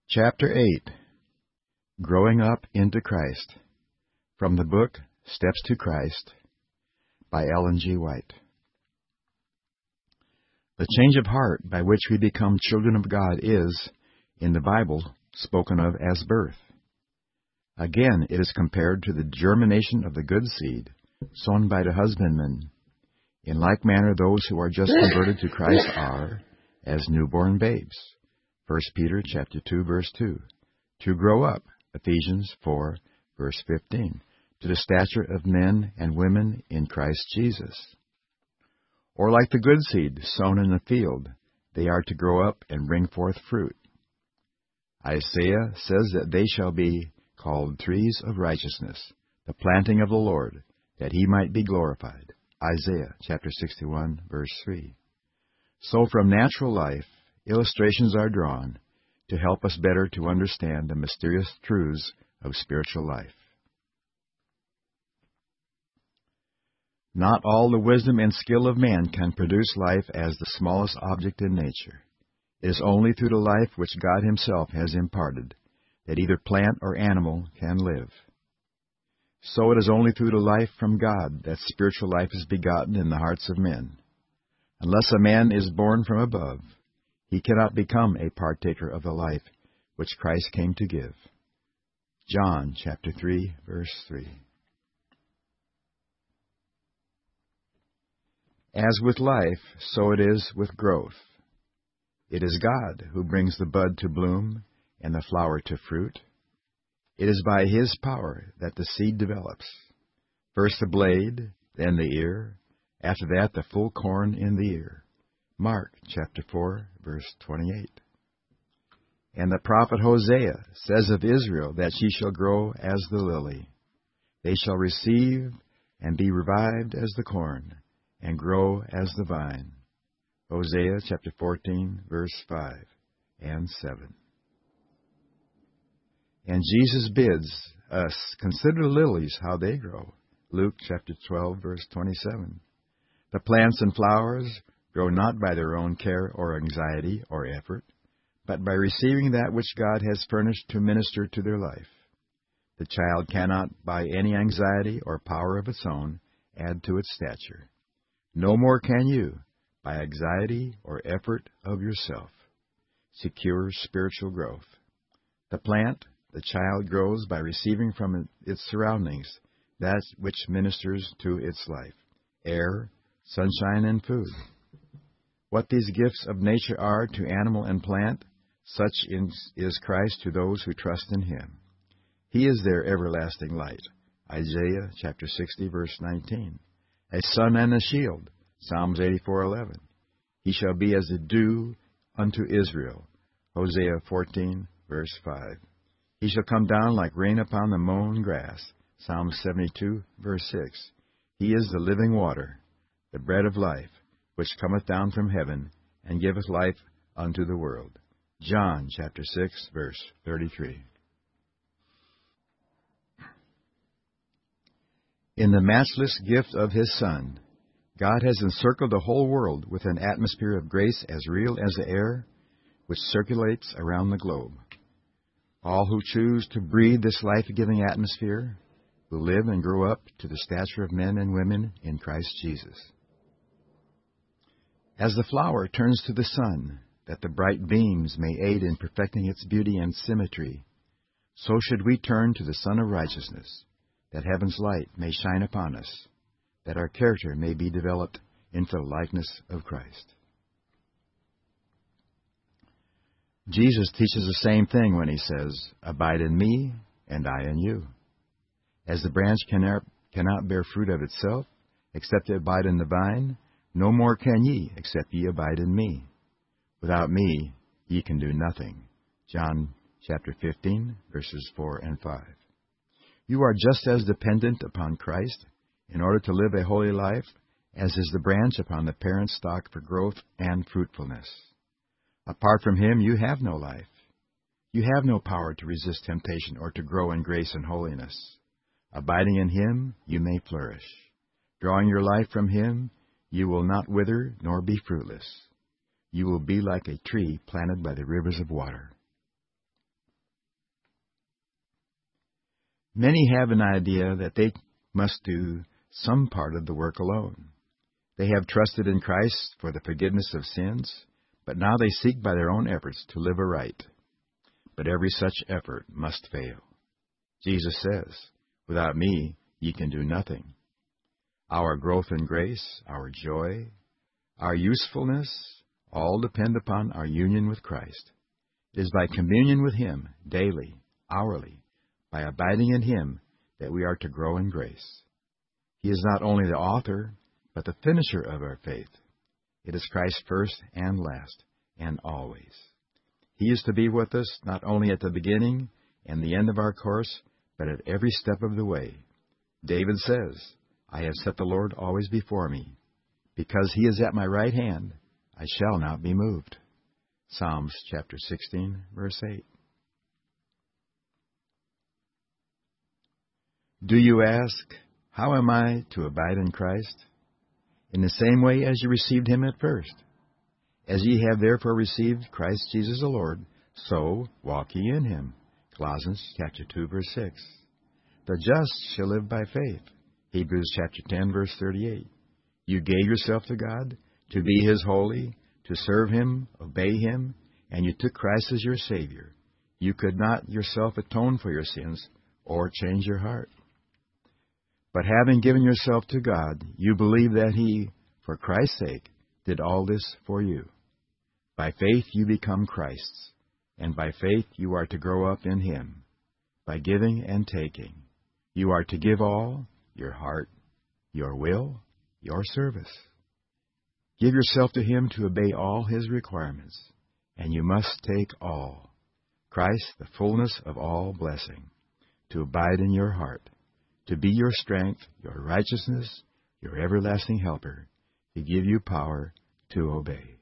Chapter 8. Growing Up into Christ. From the book Steps to Christ by Ellen G. White. The change of heart by which we become children of God is, in the Bible, spoken of as birth. Again, it is compared to the germination of the good seed sown by the husbandman. In like manner, those who are just converted to Christ are as newborn babes. 1 Peter chapter 2, verse 2. To grow up, Ephesians 4, verse 15, to the stature of men and women in Christ Jesus. Or like the good seed sown in the field, they are to grow up and bring forth fruit. Isaiah says that they shall be called trees of righteousness, the planting of the Lord, that he might be glorified. Isaiah chapter 61, verse 3. So from natural life, illustrations are drawn to help us better to understand the mysterious truths of spiritual life. Not all the wisdom and skill of man can produce life as the smallest object in nature. It is only through the life which God Himself has imparted that either plant or animal can live. So it is only through the life from God that spiritual life is begotten in the hearts of men. Unless a man is born from above, he cannot become a partaker of the life which Christ came to give. John chapter 3, verse 3. As with life, so it is with growth. It is God who brings the bud to bloom and the flower to fruit. It is by His power that the seed develops. First the blade, then the ear, after that the full corn in the ear. Mark chapter 4, verse 28. And the prophet Hosea says of Israel that she shall grow as the lily. They shall receive and be revived as the corn, and grow as the vine. Hosea chapter 14, verse 5 and 7. And Jesus bids us consider the lilies, how they grow. Luke chapter 12, verse 27. The plants and flowers grow not by their own care or anxiety or effort, but by receiving that which God has furnished to minister to their life. The child cannot, by any anxiety or power of its own, add to its stature. No more can you, by anxiety or effort of yourself, secure spiritual growth. The plant, the child, grows by receiving from its surroundings that which ministers to its life: air, sunshine, and food. What these gifts of nature are to animal and plant, such is Christ to those who trust in Him. He is their everlasting light. Isaiah chapter 60, verse 19. A sun and a shield. Psalms 84:11. He shall be as a dew unto Israel. Hosea 14, verse 5. He shall come down like rain upon the mown grass. Psalm 72, verse 6. He is the living water, the bread of life, which cometh down from heaven, and giveth life unto the world. John chapter 6, verse 33. In the matchless gift of His Son, God has encircled the whole world with an atmosphere of grace as real as the air which circulates around the globe. All who choose to breathe this life-giving atmosphere will live and grow up to the stature of men and women in Christ Jesus. As the flower turns to the sun, that the bright beams may aid in perfecting its beauty and symmetry, so should we turn to the Sun of Righteousness, that heaven's light may shine upon us, that our character may be developed into the likeness of Christ. Jesus teaches the same thing when He says, "Abide in me, and I in you." As the branch cannot bear fruit of itself, except it abide in the vine, no more can ye, except ye abide in me. Without me ye can do nothing. John chapter 15, verses 4 and 5. You are just as dependent upon Christ in order to live a holy life as is the branch upon the parent stock for growth and fruitfulness. Apart from Him, you have no life. You have no power to resist temptation or to grow in grace and holiness. Abiding in Him, you may flourish. Drawing your life from Him, you will not wither nor be fruitless. You will be like a tree planted by the rivers of water. Many have an idea that they must do some part of the work alone. They have trusted in Christ for the forgiveness of sins, but now they seek by their own efforts to live aright. But every such effort must fail. Jesus says, "Without me, ye can do nothing." Our growth in grace, our joy, our usefulness, all depend upon our union with Christ. It is by communion with Him, daily, hourly, by abiding in Him, that we are to grow in grace. He is not only the author, but the finisher of our faith. It is Christ first and last, and always. He is to be with us not only at the beginning and the end of our course, but at every step of the way. David says, "I have set the Lord always before me. Because He is at my right hand, I shall not be moved." Psalms chapter 16, verse 8. Do you ask, how am I to abide in Christ? In the same way as you received Him at first. As ye have therefore received Christ Jesus the Lord, so walk ye in Him. Colossians chapter 2, verse 6. The just shall live by faith. Hebrews chapter 10, verse 38. You gave yourself to God to be His holy, to serve Him, obey Him, and you took Christ as your Savior. You could not yourself atone for your sins or change your heart. But having given yourself to God, you believe that He, for Christ's sake, did all this for you. By faith you become Christ's, and by faith you are to grow up in Him. By giving and taking, you are to give all, your heart, your will, your service. Give yourself to Him to obey all His requirements, and you must take all, Christ, the fullness of all blessing, to abide in your heart, to be your strength, your righteousness, your everlasting helper, to give you power to obey.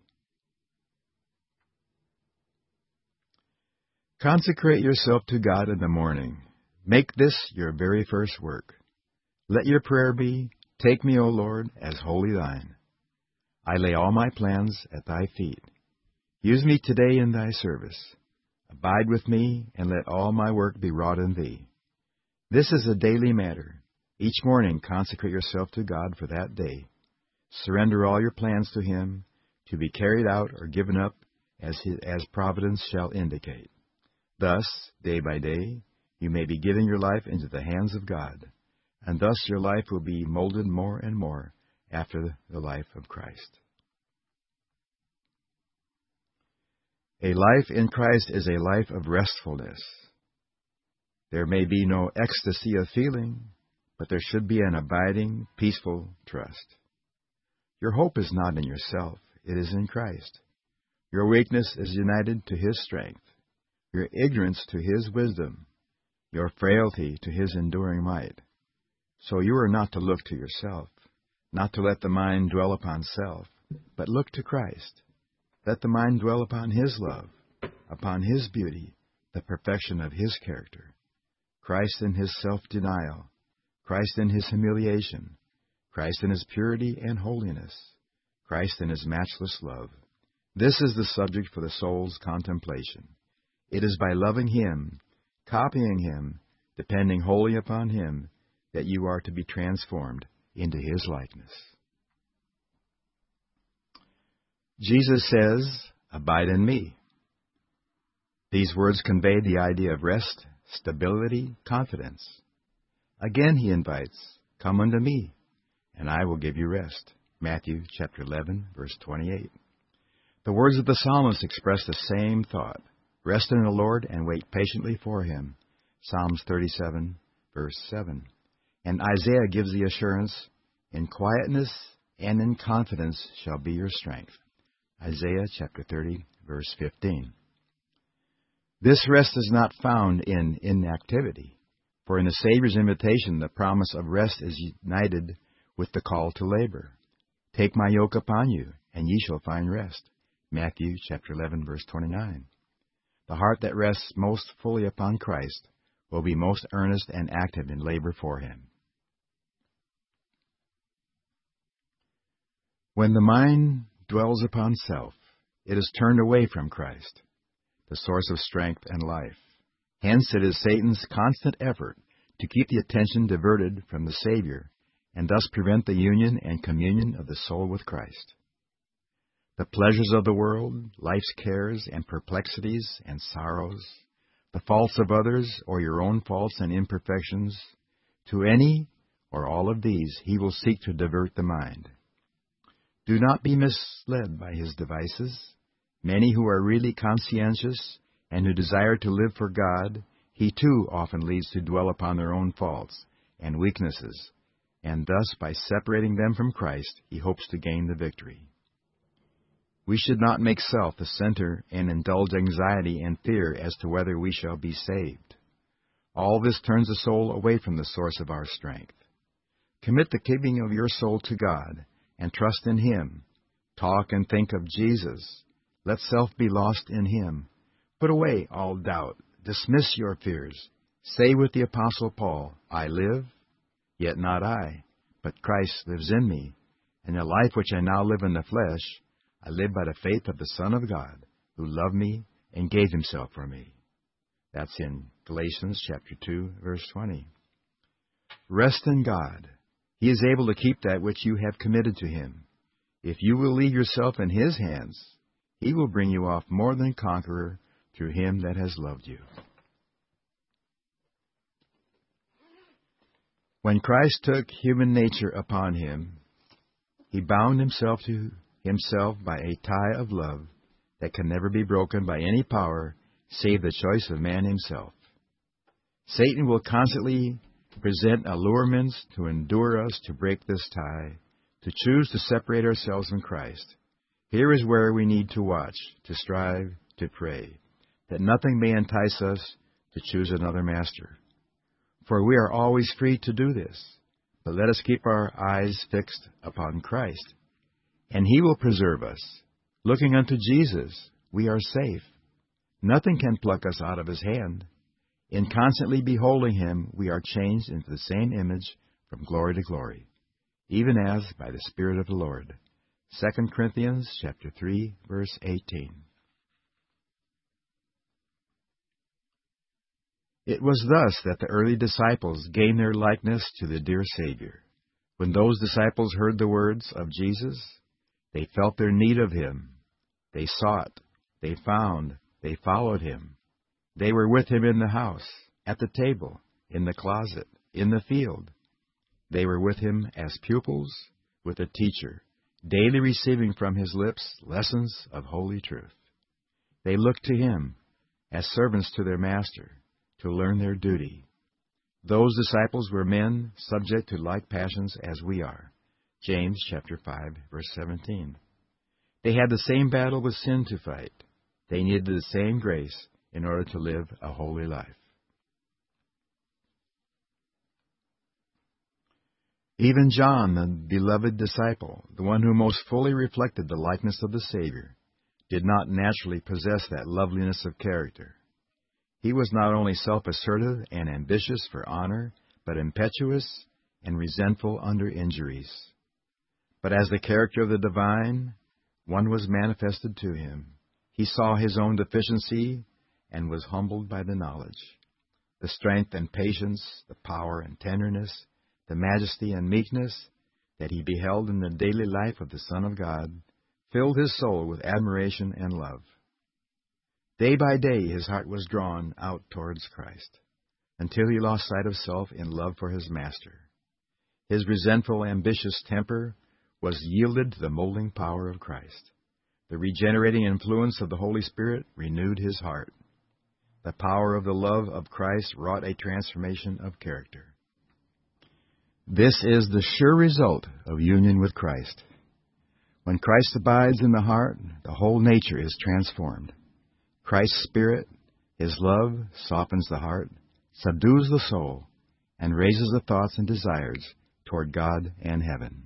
Consecrate yourself to God in the morning. Make this your very first work. Let your prayer be, "Take me, O Lord, as wholly thine. I lay all my plans at thy feet. Use me today in thy service. Abide with me, and let all my work be wrought in thee." This is a daily matter. Each morning consecrate yourself to God for that day. Surrender all your plans to Him, to be carried out or given up as providence shall indicate. Thus, day by day, you may be giving your life into the hands of God, and thus your life will be molded more and more after the life of Christ. A life in Christ is a life of restfulness. There may be no ecstasy of feeling, but there should be an abiding, peaceful trust. Your hope is not in yourself, it is in Christ. Your weakness is united to His strength, your ignorance to His wisdom, your frailty to His enduring might. So you are not to look to yourself, not to let the mind dwell upon self, but look to Christ. Let the mind dwell upon His love, upon His beauty, the perfection of His character. Christ in His self-denial, Christ in His humiliation, Christ in His purity and holiness, Christ in His matchless love. This is the subject for the soul's contemplation. It is by loving Him, copying Him, depending wholly upon Him, that you are to be transformed into His likeness. Jesus says, "Abide in me." These words convey the idea of rest, stability, confidence. Again He invites, "Come unto me, and I will give you rest." Matthew chapter 11, verse 28. The words of the psalmist express the same thought. Rest in the Lord and wait patiently for Him. Psalms 37, verse 7. And Isaiah gives the assurance, "In quietness and in confidence shall be your strength." Isaiah chapter 30, verse 15. This rest is not found in inactivity, for in the Savior's invitation the promise of rest is united with the call to labor. "Take my yoke upon you, and ye shall find rest." Matthew chapter 11, verse 29. The heart that rests most fully upon Christ will be most earnest and active in labor for Him. When the mind dwells upon self, it is turned away from Christ, the source of strength and life. Hence it is Satan's constant effort to keep the attention diverted from the Savior, and thus prevent the union and communion of the soul with Christ. The pleasures of the world, life's cares and perplexities and sorrows, the faults of others or your own faults and imperfections, to any or all of these he will seek to divert the mind. Do not be misled by his devices. Many who are really conscientious and who desire to live for God, he too often leads to dwell upon their own faults and weaknesses, and thus by separating them from Christ, he hopes to gain the victory. We should not make self the center and indulge anxiety and fear as to whether we shall be saved. All this turns the soul away from the source of our strength. Commit the keeping of your soul to God and trust in him. Talk and think of Jesus. Let self be lost in him. Put away all doubt. Dismiss your fears. Say with the Apostle Paul, I live, yet not I, but Christ lives in me. And the life which I now live in the flesh, I live by the faith of the Son of God, who loved me and gave himself for me. That's in Galatians chapter 2, verse 20. Rest in God. He is able to keep that which you have committed to him. If you will leave yourself in his hands, he will bring you off more than conqueror through him that has loved you. When Christ took human nature upon him, he bound himself to himself by a tie of love that can never be broken by any power save the choice of man himself. Satan will constantly present allurements to endure us to break this tie, to choose to separate ourselves from Christ. Here is where we need to watch, to strive, to pray, that nothing may entice us to choose another master. For we are always free to do this, but let us keep our eyes fixed upon Christ, and he will preserve us. Looking unto Jesus, we are safe. Nothing can pluck us out of his hand. In constantly beholding him, we are changed into the same image from glory to glory, even as by the Spirit of the Lord. 2 Corinthians chapter 3, verse 18. It was thus that the early disciples gained their likeness to the dear Savior. When those disciples heard the words of Jesus, they felt their need of him. They sought, they found, they followed him. They were with him in the house, at the table, in the closet, in the field. They were with him as pupils with a teacher, daily receiving from his lips lessons of holy truth. They looked to him as servants to their master, to learn their duty. Those disciples were men subject to like passions as we are. James chapter 5, verse 17. They had the same battle with sin to fight. They needed the same grace in order to live a holy life. Even John, the beloved disciple, the one who most fully reflected the likeness of the Savior, did not naturally possess that loveliness of character. He was not only self-assertive and ambitious for honor, but impetuous and resentful under injuries. But as the character of the divine one was manifested to him, he saw his own deficiency and was humbled by the knowledge. The strength and patience, the power and tenderness, the majesty and meekness that he beheld in the daily life of the Son of God filled his soul with admiration and love. Day by day his heart was drawn out towards Christ, until he lost sight of self in love for his Master. His resentful, ambitious temper was yielded to the molding power of Christ. The regenerating influence of the Holy Spirit renewed his heart. The power of the love of Christ wrought a transformation of character. This is the sure result of union with Christ. When Christ abides in the heart, the whole nature is transformed. Christ's Spirit, his love, softens the heart, subdues the soul, and raises the thoughts and desires toward God and heaven.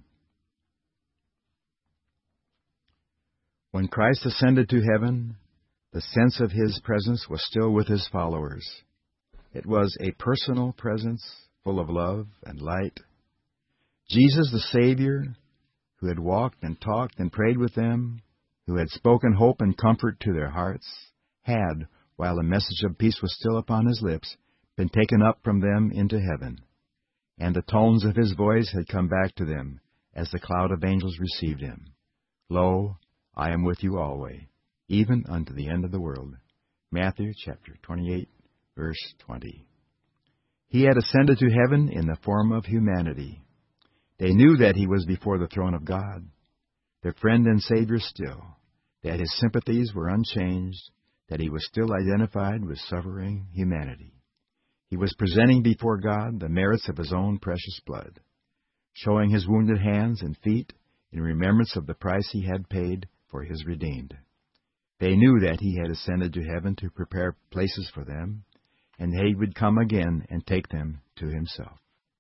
When Christ ascended to heaven, the sense of his presence was still with his followers. It was a personal presence full of love and light. Jesus, the Savior, who had walked and talked and prayed with them, who had spoken hope and comfort to their hearts, had, while the message of peace was still upon his lips, been taken up from them into heaven, and the tones of his voice had come back to them, as the cloud of angels received him. Lo, I am with you always, even unto the end of the world. Matthew chapter 28, verse 20. He had ascended to heaven in the form of humanity. They knew that he was before the throne of God, their friend and Savior still, that his sympathies were unchanged, that he was still identified with suffering humanity. He was presenting before God the merits of his own precious blood, showing his wounded hands and feet in remembrance of the price he had paid for his redeemed. They knew that he had ascended to heaven to prepare places for them, and he would come again and take them to himself.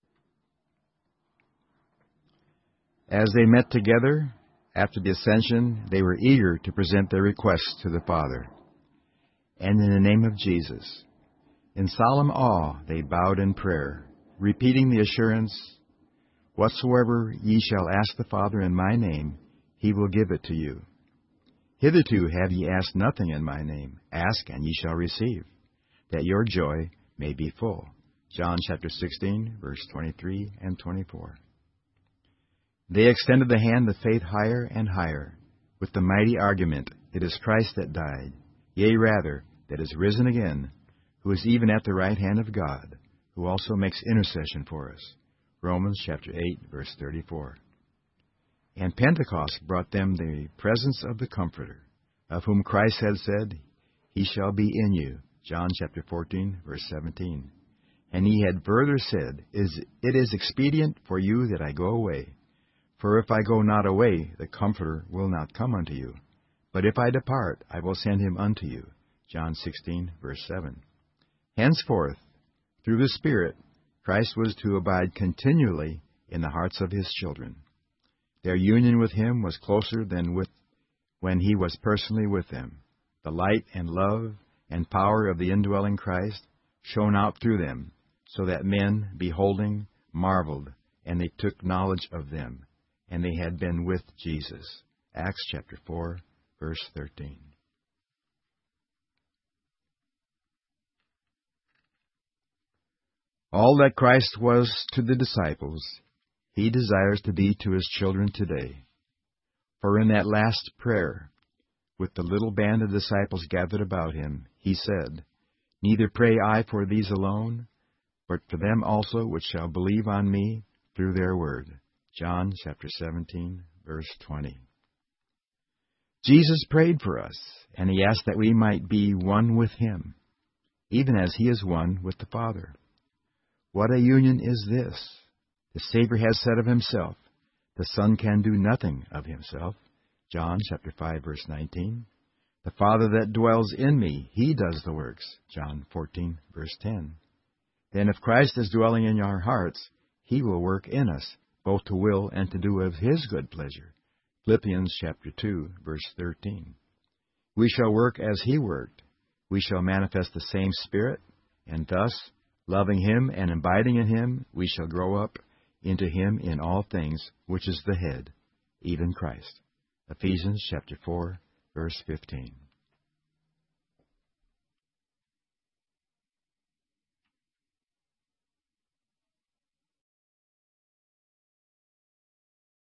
As they met together after the ascension, they were eager to present their requests to the Father. And in the name of Jesus, in solemn awe, they bowed in prayer, repeating the assurance, "Whatsoever ye shall ask the Father in my name, he will give it to you. Hitherto have ye asked nothing in my name. Ask, and ye shall receive, that your joy may be full." John chapter 16, verse 23 and 24. They extended the hand of faith higher and higher, with the mighty argument, "It is Christ that died, yea rather, that is risen again, who is even at the right hand of God, who also makes intercession for us." Romans chapter 8, verse 34. And Pentecost brought them the presence of the Comforter, of whom Christ had said, "He shall be in you." John chapter 14, verse 17. And he had further said, "It is expedient for you that I go away. For if I go not away, the Comforter will not come unto you. But if I depart, I will send him unto you." John 16, verse 7. Henceforth, through the Spirit, Christ was to abide continually in the hearts of his children. Their union with him was closer than when he was personally with them. The light and love and power of the indwelling Christ shone out through them, so that men, beholding, marveled, and they took knowledge of them, and they had been with Jesus. Acts chapter 4, verse 13. All that Christ was to the disciples, he desires to be to his children today. For in that last prayer, with the little band of disciples gathered about him, he said, "Neither pray I for these alone, but for them also which shall believe on me through their word." John chapter 17, verse 20. Jesus prayed for us, and he asked that we might be one with him, even as he is one with the Father. What a union is this! The Savior has said of himself, "The Son can do nothing of himself." John chapter 5, verse 19. "The Father that dwells in me, he does the works." John 14, verse 10. Then if Christ is dwelling in our hearts, he will work in us, both to will and to do of his good pleasure. Philippians chapter 2, verse 13. We shall work as he worked. We shall manifest the same Spirit, and thus, loving him and abiding in him, we shall grow up into him in all things, which is the head, even Christ. Ephesians chapter 4, verse 15.